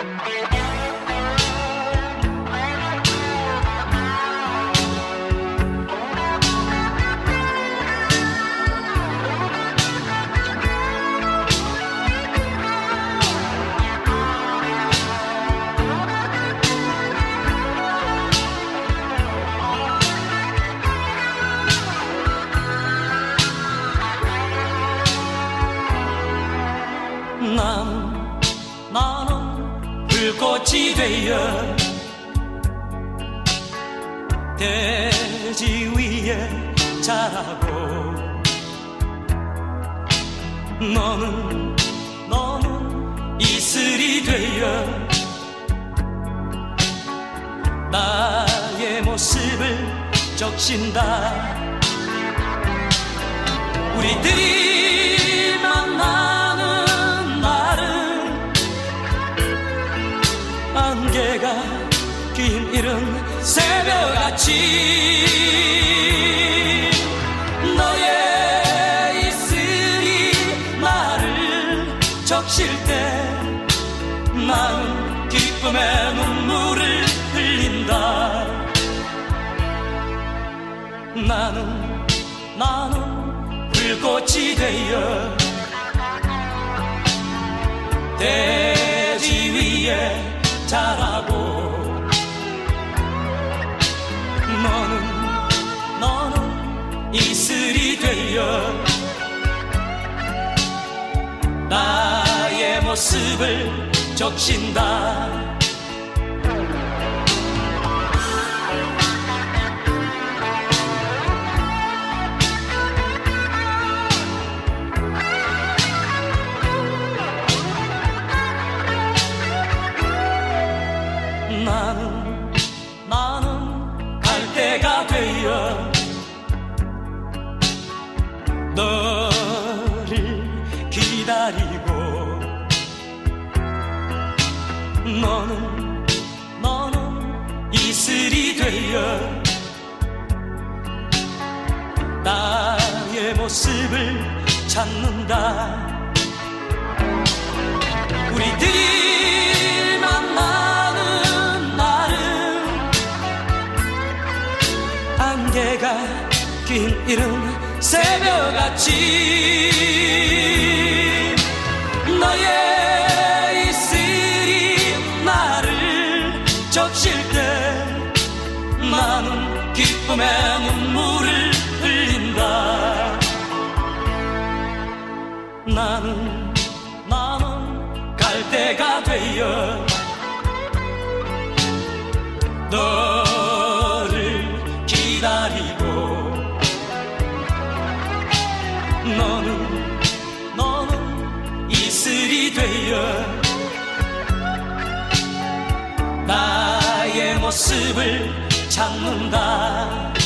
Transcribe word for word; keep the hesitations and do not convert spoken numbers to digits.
나는 나는 불꽃이 되어 대지 위에 자라고 너는 너는 이슬이 되어 나의 모습을 적신다. 우리들이 만나는 날은 안개가 낀 이른 새벽같이 너의 이슬이 나를 적실 때 나는 기쁨의 눈물을 흘린다. 나는 나는 불꽃이 되어 대지 위에 자라고 너는 너는 이슬이 되어 나의 모습을 적신다. 나는 나는 갈대가 되어 너를 기다리고 너는 너는 이슬이 되어 나의 모습을 찾는다. 우리들이 만나는 날은 안개가 낀 이른 새벽같이 너의 이슬이 나를 적실 때 나는 기쁨의 눈물을 흘린다. 나는 나는 갈대가 되어 너를 기다리고 너는 너는 이슬이 되어 나의 모습을 찾는다.